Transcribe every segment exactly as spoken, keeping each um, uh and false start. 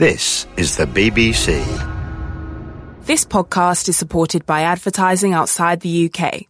This is the B B C. This podcast is supported by advertising outside the U K.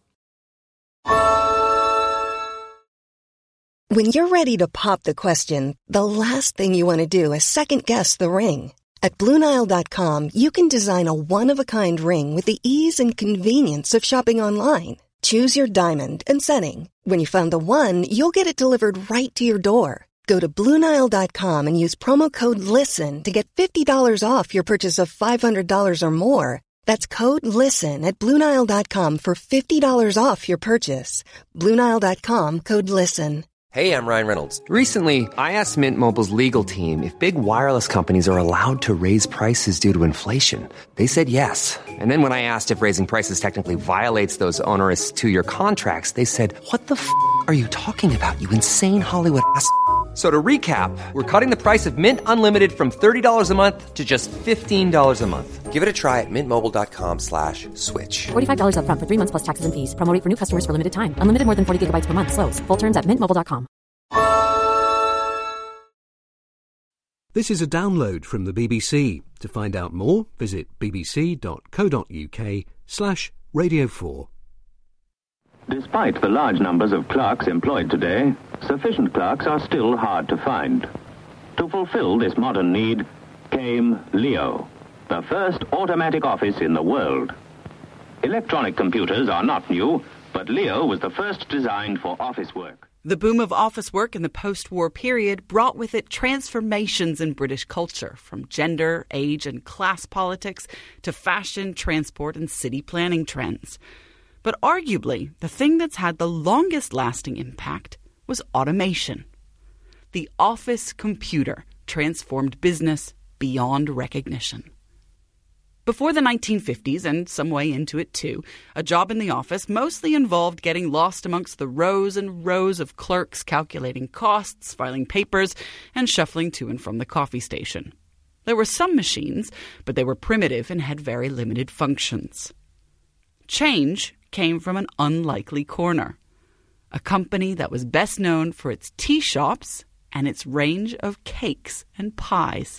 When you're ready to pop the question, the last thing you want to do is second-guess the ring. At Blue Nile dot com, you can design a one-of-a-kind ring with the ease and convenience of shopping online. Choose your diamond and setting. When you find the one, you'll get it delivered right to your door. Go to Blue Nile dot com and use promo code LISTEN to get fifty dollars off your purchase of five hundred dollars or more. That's code LISTEN at Blue Nile dot com for fifty dollars off your purchase. Blue Nile dot com, code LISTEN. Hey, I'm Ryan Reynolds. Recently, I asked Mint Mobile's legal team if big wireless companies are allowed to raise prices due to inflation. They said yes. And then when I asked if raising prices technically violates those onerous two-year contracts, they said, what the f*** are you talking about, you insane Hollywood ass f- So to recap, we're cutting the price of Mint Unlimited from thirty dollars a month to just fifteen dollars a month. Give it a try at mintmobile.com slash switch. forty-five dollars up front for three months plus taxes and fees. Promo rate for new customers for limited time. Unlimited more than forty gigabytes per month. Slows full terms at mint mobile dot com. This is a download from the B B C. To find out more, visit bbc.co.uk slash radio 4. Despite the large numbers of clerks employed today, sufficient clerks are still hard to find. To fulfill this modern need came Leo, the first automatic office in the world. Electronic computers are not new, but Leo was the first designed for office work. The boom of office work in the post-war period brought with it transformations in British culture, from gender, age and class politics to fashion, transport and city planning trends. But arguably, the thing that's had the longest lasting impact was automation. The office computer transformed business beyond recognition. Before the nineteen fifties, and some way into it too, a job in the office mostly involved getting lost amongst the rows and rows of clerks calculating costs, filing papers, and shuffling to and from the coffee station. There were some machines, but they were primitive and had very limited functions. Change came from an unlikely corner. A company that was best known for its tea shops and its range of cakes and pies.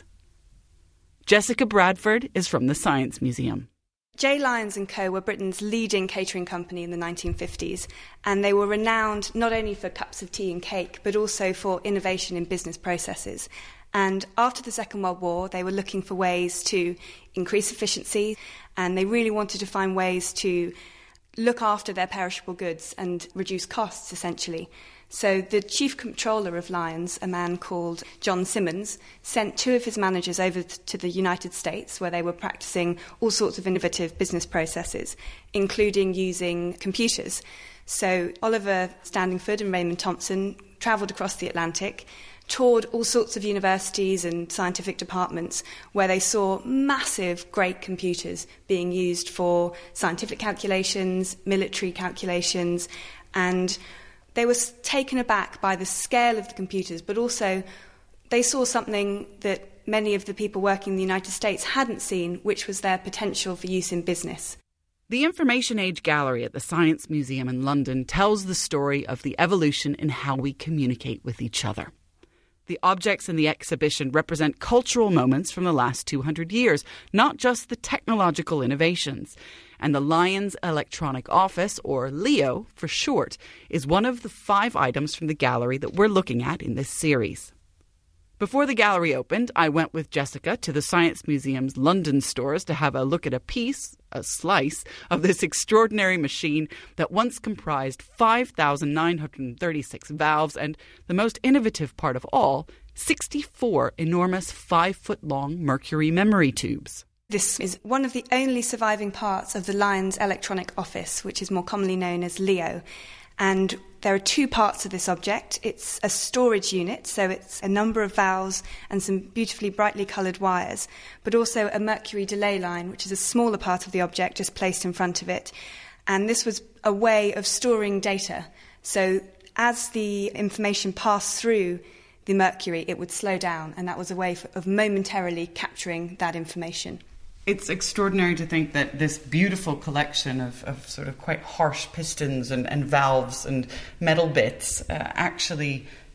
Jessica Bradford is from the Science Museum. J. Lyons and Co. were Britain's leading catering company in the nineteen fifties, and they were renowned not only for cups of tea and cake, but also for innovation in business processes. And after the Second World War, they were looking for ways to increase efficiency, and they really wanted to find ways to look after their perishable goods and reduce costs, essentially. So the chief controller of Lyons, a man called John Simmons, sent two of his managers over to the United States, where they were practicing all sorts of innovative business processes, including using computers. So Oliver Standingford and Raymond Thompson travelled across the Atlantic, toured all sorts of universities and scientific departments where they saw massive, great computers being used for scientific calculations, military calculations, and they were taken aback by the scale of the computers, but also they saw something that many of the people working in the United States hadn't seen, which was their potential for use in business. The Information Age Gallery at the Science Museum in London tells the story of the evolution in how we communicate with each other. The objects in the exhibition represent cultural moments from the last two hundred years, not just the technological innovations. And the Lyons Electronic Office, or Leo for short, is one of the five items from the gallery that we're looking at in this series. Before the gallery opened, I went with Jessica to the Science Museum's London stores to have a look at a piece, a slice, of this extraordinary machine that once comprised five thousand nine hundred thirty-six valves and, the most innovative part of all, sixty-four enormous five-foot-long mercury memory tubes. This is one of the only surviving parts of the Lyons Electronic Office, which is more commonly known as Leo. And there are two parts of this object. It's a storage unit, so it's a number of valves and some beautifully brightly coloured wires, but also a mercury delay line, which is a smaller part of the object just placed in front of it. And this was a way of storing data. So as the information passed through the mercury, it would slow down, and that was a way for, of momentarily capturing that information. It's extraordinary to think that this beautiful collection of, of sort of quite harsh pistons and, and valves and metal bits uh, actually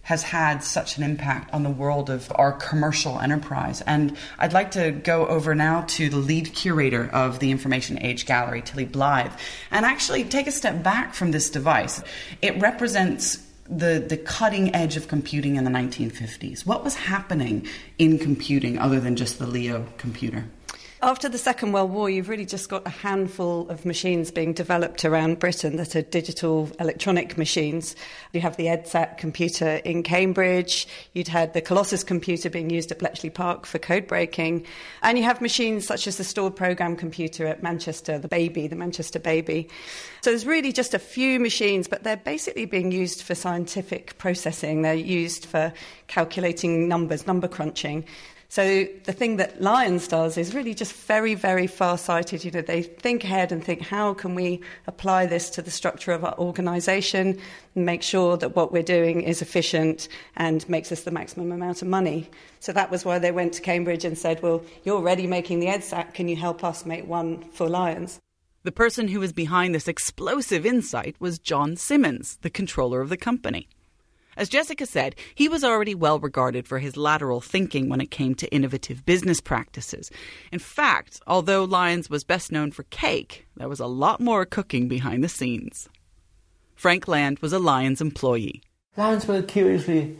has had such an impact on the world of our commercial enterprise. And I'd like to go over now to the lead curator of the Information Age Gallery, Tilly Blythe, and actually take a step back from this device. It represents the, the cutting edge of computing in the nineteen fifties. What was happening in computing other than just the Leo computer? After the Second World War, you've really just got a handful of machines being developed around Britain that are digital electronic machines. You have the EDSAT computer in Cambridge, you'd had the Colossus computer being used at Bletchley Park for code breaking, and you have machines such as the stored program computer at Manchester, the Baby, the Manchester Baby. So there's really just a few machines, but they're basically being used for scientific processing. They're used for calculating numbers, number crunching. So the thing that Lions does is really just very, very far-sighted. You know, they think ahead and think, how can we apply this to the structure of our organisation and make sure that what we're doing is efficient and makes us the maximum amount of money? So that was why they went to Cambridge and said, well, you're already making the EDSAT, can you help us make one for Lions? The person who was behind this explosive insight was John Simmons, the controller of the company. As Jessica said, he was already well regarded for his lateral thinking when it came to innovative business practices. In fact, although Lions was best known for cake, there was a lot more cooking behind the scenes. Frank Land was a Lions employee. Lions were a curiously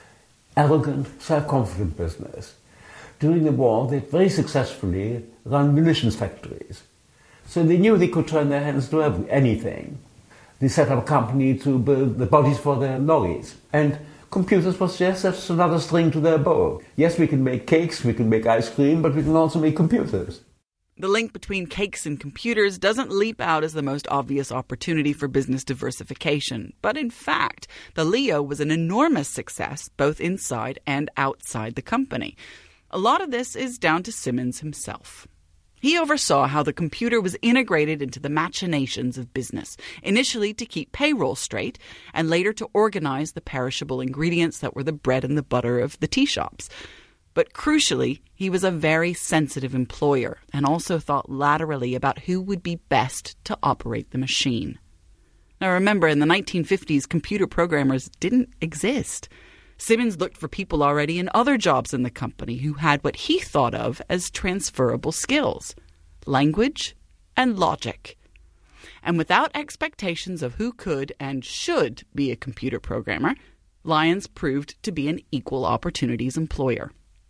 arrogant, self-confident business. During the war, they very successfully ran munitions factories. So they knew they could turn their hands to every, anything. They set up a company to build the bodies for their lorries. And computers was just another string to their bow. Yes, we can make cakes, we can make ice cream, but we can also make computers. The link between cakes and computers doesn't leap out as the most obvious opportunity for business diversification. But in fact, the Leo was an enormous success both inside and outside the company. A lot of this is down to Simmons himself. He oversaw how the computer was integrated into the machinations of business, initially to keep payroll straight, and later to organize the perishable ingredients that were the bread and the butter of the tea shops. But crucially, he was a very sensitive employer and also thought laterally about who would be best to operate the machine. Now remember, in the nineteen fifties, computer programmers didn't exist. Simmons looked for people already in other jobs in the company who had what he thought of as transferable skills, language and logic. And without expectations of who could and should be a computer programmer, Lions proved to be an equal opportunities employer.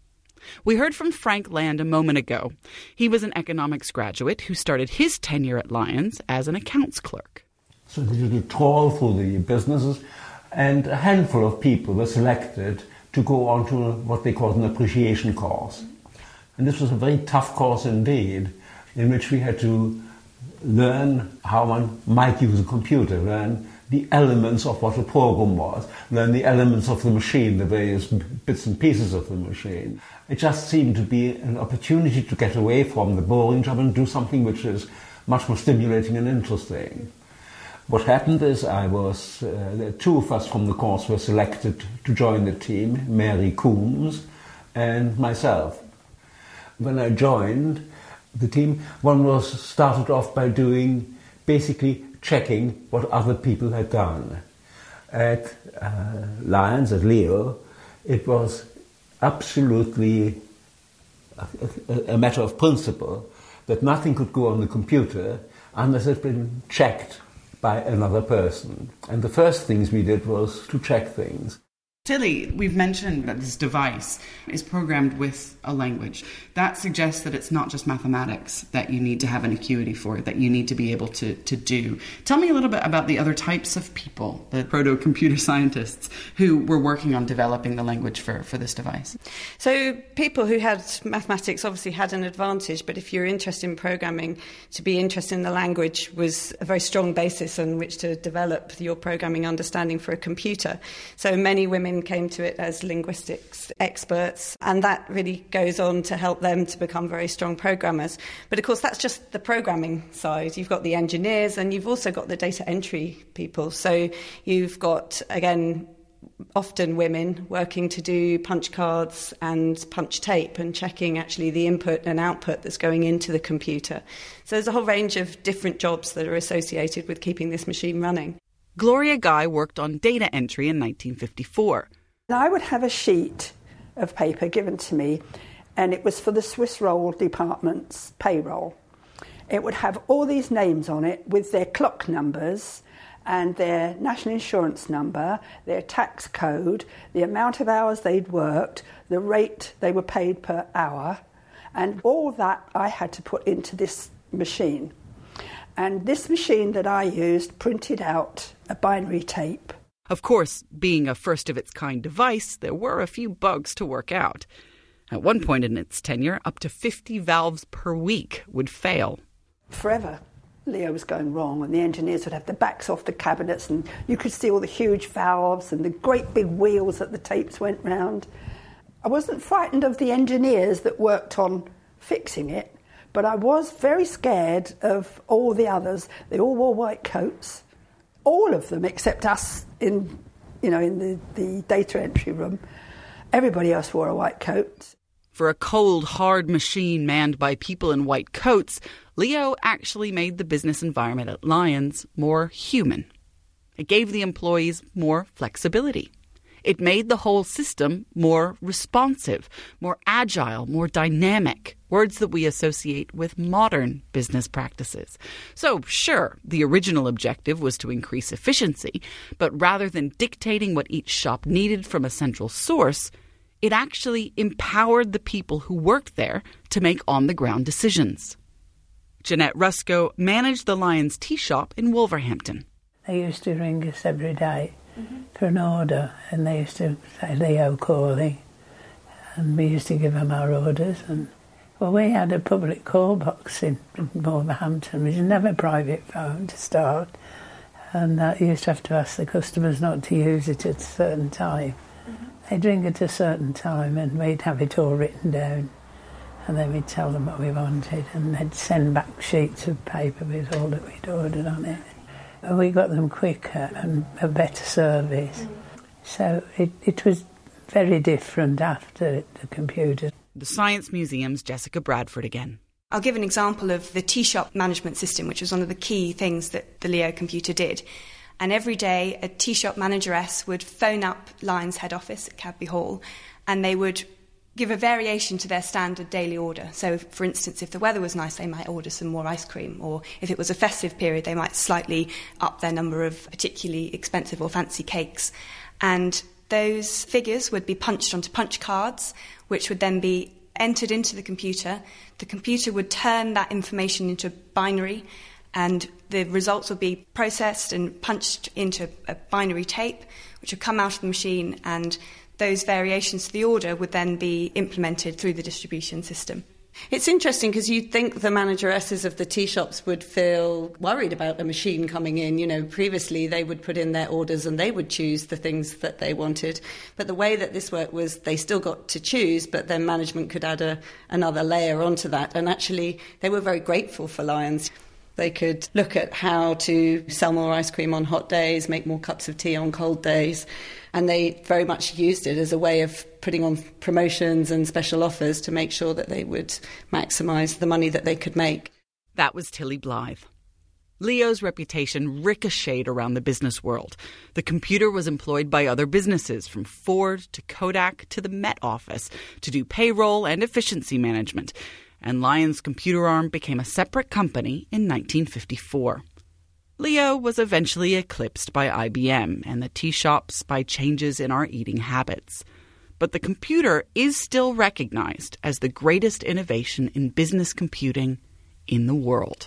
We heard from Frank Land a moment ago. He was an economics graduate who started his tenure at Lions as an accounts clerk. So they did a tour through the businesses, and a handful of people were selected to go on to what they called an appreciation course. And this was a very tough course indeed, in which we had to learn how one might use a computer, learn the elements of what a program was, learn the elements of the machine, the various bits and pieces of the machine. It just seemed to be an opportunity to get away from the boring job and do something which is much more stimulating and interesting. What happened is I was, uh, two of us from the course were selected to join the team, Mary Coombs and myself. When I joined the team, one was started off by doing, basically checking what other people had done. At uh, Lions, at Leo, it was absolutely a, a, a matter of principle that nothing could go on the computer unless it had been checked by another person. And the first things we did was to check things. Tilly, we've mentioned that this device is programmed with a language. That suggests that it's not just mathematics that you need to have an acuity for, that you need to be able to, to do. Tell me a little bit about the other types of people, the proto-computer scientists, who were working on developing the language for, for this device. So people who had mathematics obviously had an advantage, but if you're interested in programming, to be interested in the language was a very strong basis on which to develop your programming understanding for a computer. So many women came to it as linguistics experts, and that really goes on to help them to become very strong programmers. But of course, that's just the programming side. You've got the engineers, and you've also got the data entry people. So you've got, again, often women working to do punch cards and punch tape and checking actually the input and output that's going into the computer. So there's a whole range of different jobs that are associated with keeping this machine running. Gloria Guy worked on data entry in nineteen fifty-four. I would have a sheet of paper given to me, and it was for the Swiss roll department's payroll. It would have all these names on it with their clock numbers and their national insurance number, their tax code, the amount of hours they'd worked, the rate they were paid per hour, and all that I had to put into this machine. And this machine that I used printed out a binary tape. Of course, being a first-of-its-kind device, there were a few bugs to work out. At one point in its tenure, up to fifty valves per week would fail. Forever, Leo was going wrong, and the engineers would have the backs off the cabinets, and you could see all the huge valves and the great big wheels that the tapes went round. I wasn't frightened of the engineers that worked on fixing it, but I was very scared of all the others. They all wore white coats. All of them, except us in, you know, in the, the data entry room. Everybody else wore a white coat. For a cold, hard machine manned by people in white coats, Leo actually made the business environment at Lions more human. It gave the employees more flexibility. It made the whole system more responsive, more agile, more dynamic, words that we associate with modern business practices. So, sure, the original objective was to increase efficiency, but rather than dictating what each shop needed from a central source, it actually empowered the people who worked there to make on-the-ground decisions. Jeanette Rusko managed the Lions Tea Shop in Wolverhampton. They used to ring us every day mm-hmm. for an order, and they used to say, Leo calling, and we used to give them our orders. And well, we had a public call box in Wolverhampton. We didn't have a private phone to start, and that you used to have to ask the customers not to use it at a certain time. Mm-hmm. They'd ring at a certain time, and we'd have it all written down, and then we'd tell them what we wanted, and they'd send back sheets of paper with all that we'd ordered on it. And we got them quicker and a better service. Mm-hmm. So it, it was very different after the computer. The Science Museum's Jessica Bradford again. I'll give an example of the tea shop management system, which was one of the key things that the Leo computer did. And every day, a tea shop manageress would phone up Lions head office at Cadby Hall, and they would give a variation to their standard daily order. So, for instance, if the weather was nice, they might order some more ice cream, or if it was a festive period, they might slightly up their number of particularly expensive or fancy cakes. And those figures would be punched onto punch cards, which would then be entered into the computer. The computer would turn that information into binary, and the results would be processed and punched into a binary tape, which would come out of the machine, and those variations to the order would then be implemented through the distribution system. It's interesting because you'd think the manageresses of the tea shops would feel worried about a machine coming in. You know, previously they would put in their orders and they would choose the things that they wanted. But the way that this worked was they still got to choose, but then management could add a, another layer onto that. And actually, they were very grateful for Lions. They could look at how to sell more ice cream on hot days, make more cups of tea on cold days. And they very much used it as a way of putting on promotions and special offers to make sure that they would maximise the money that they could make. That was Tilly Blythe. Leo's reputation ricocheted around the business world. The computer was employed by other businesses, from Ford to Kodak to the Met Office, to do payroll and efficiency management. And Lions' computer arm became a separate company in nineteen fifty-four. Leo was eventually eclipsed by I B M and the tea shops by changes in our eating habits. But the computer is still recognized as the greatest innovation in business computing in the world.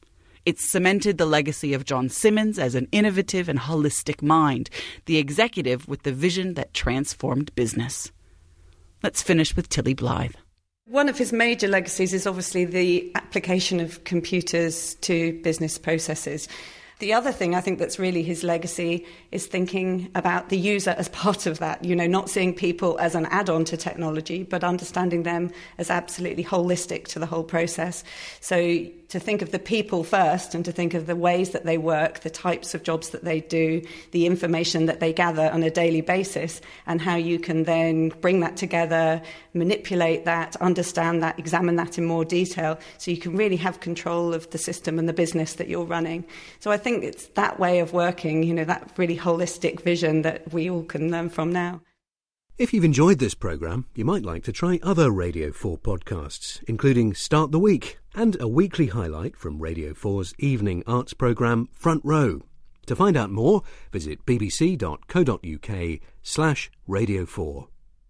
It's cemented the legacy of John Simmons as an innovative and holistic mind, the executive with the vision that transformed business. Let's finish with Tilly Blythe. One of his major legacies is obviously the application of computers to business processes. The other thing I think that's really his legacy is thinking about the user as part of that, you know, not seeing people as an add-on to technology, but understanding them as absolutely holistic to the whole process. So to think of the people first and to think of the ways that they work, the types of jobs that they do, the information that they gather on a daily basis, and how you can then bring that together, manipulate that, understand that, examine that in more detail, so you can really have control of the system and the business that you're running. So I think it's that way of working, you know, that really holistic vision that we all can learn from now. If you've enjoyed this programme, you might like to try other Radio four podcasts, including Start the Week and a weekly highlight from Radio four's evening arts programme, Front Row. To find out more, visit bbc.co.uk slash Radio 4.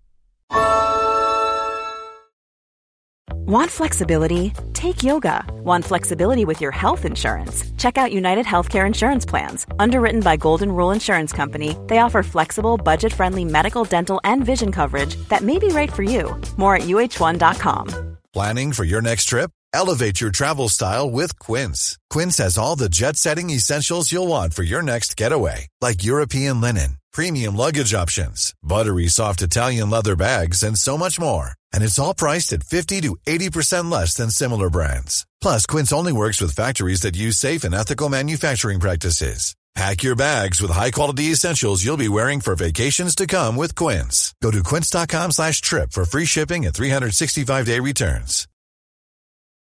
Want flexibility? Take yoga. Want flexibility with your health insurance? Check out United Healthcare Insurance Plans. Underwritten by Golden Rule Insurance Company, they offer flexible, budget-friendly medical, dental, and vision coverage that may be right for you. More at U H one dot com. Planning for your next trip? Elevate your travel style with Quince. Quince has all the jet-setting essentials you'll want for your next getaway, like European linen, premium luggage options, buttery soft Italian leather bags, and so much more. And it's all priced at fifty to eighty percent less than similar brands. Plus, Quince only works with factories that use safe and ethical manufacturing practices. Pack your bags with high-quality essentials you'll be wearing for vacations to come with Quince. Go to quince.com slash trip for free shipping and three sixty-five day returns.